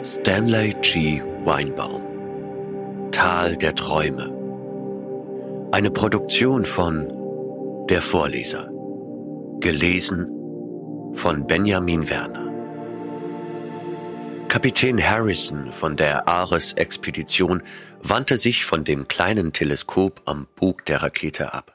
Stanley G. Weinbaum. Tal der Träume. Eine Produktion von Der Vorleser. Gelesen von Benjamin Werner. Kapitän Harrison von der Ares-Expedition wandte sich von dem kleinen Teleskop am Bug der Rakete ab.